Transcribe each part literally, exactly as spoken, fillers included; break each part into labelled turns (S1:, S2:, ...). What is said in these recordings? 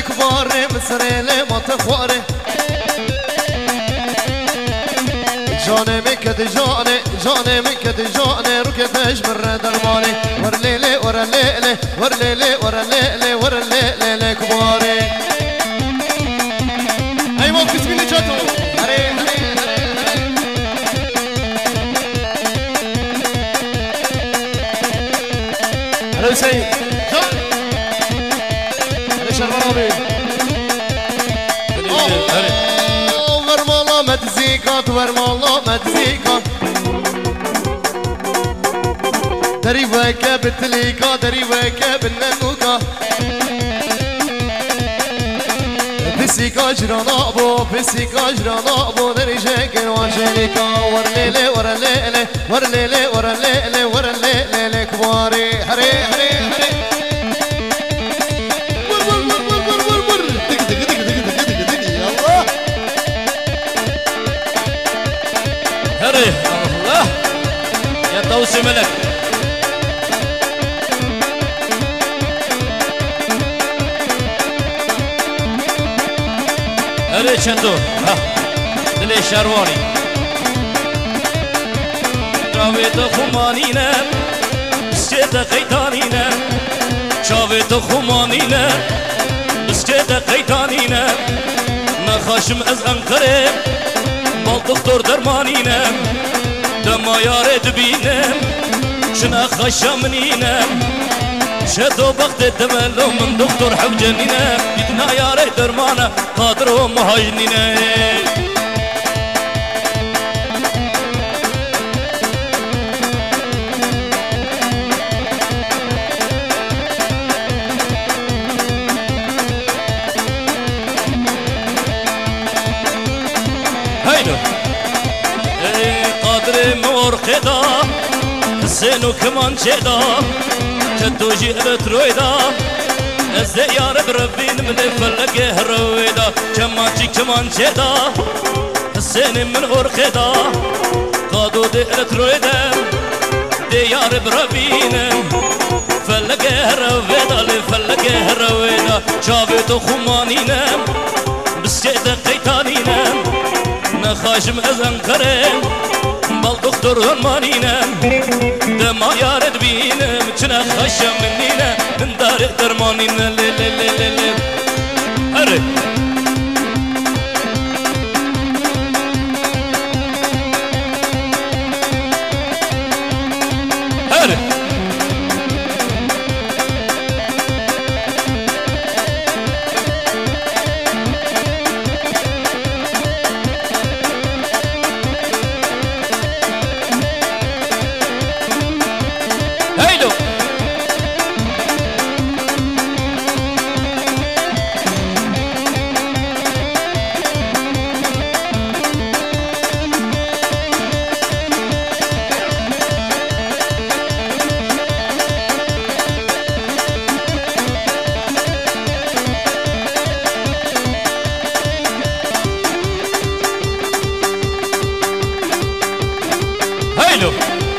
S1: لكباري مصري لي ما تخواري جاني مكد جاني جاني مكد جاني ركتش من درماني ورليلي ورليلي ورليلي ورليلي ورليلي لكباري ايوه كسبي لي جاتو هري هري هري سيد هري شربرابي ورمالا متزيكات ورمالا متزيكات دري وكا بتليكا دري وكا بالننوكا بسيكا جرانا بو بسيكا جرانا بو دري جاكن وانجليكا ورليلي ورليلي ورليلي ورليلي ورليلي لكباري هري هري هري ور ور ور ور ور ور دق دق دق دق دق دق يلا
S2: هري الله يا توسي ملك هري شندو ها دلي شرواني راويت خمانينا بسكت قيتانينا شاويت خمانينا بسكت قيتانينا نخاشم از انقره بال دكتور درمانينا دما يارد بينم شنا خشمنينا شدو بخت دملو من دكتور حوجنينا بدنا يارد درمانا قادرو مهاجنينا هيدو قادر مور خدا حسينو كمان جدا جدو جئلت رويدا ازدي يا رب ربين من فلقه رويدا كمان جي كمان جدا حسين من اور خدا قادو دئلت رويدا دي يا رب ربين فلقه رويدا لفلقه رويدا شافيتو خمانينا بسكيت قيتانينا نخاشم ازن قرين بل دكتور هرمانينا دما يارد بينا مچنا خشم منينا من دار درمانينا لي لي لي لي لي هري هري هيلو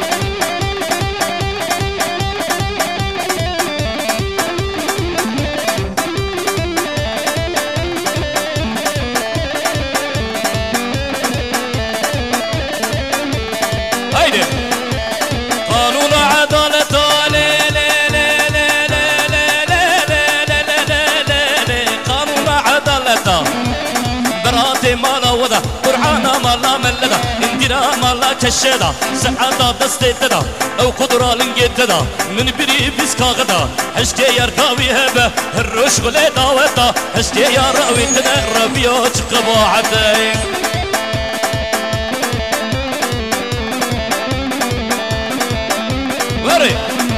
S2: هيدي قانون عدالة لي لي لي لي لي لي لي لي قانون عدالة براتي مالا ودا قرعانا مالا ملدا اندرا مالا كشدا سعادة دستيتدا او قدرة لنجيتدا من بري بسكاغدا حشتي يركاوي هبه الروش غلي داوتا حشتي يا راوي تنا ربيو تقباعتي وري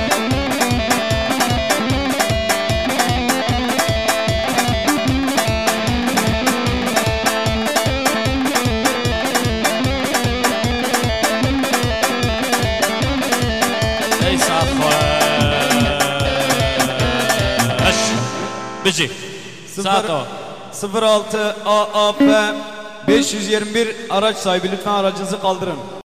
S2: بيجي
S3: sıfır sıfır altı A A P beş yüz yirmi bir araç sahibi, lütfen aracınızı kaldırın.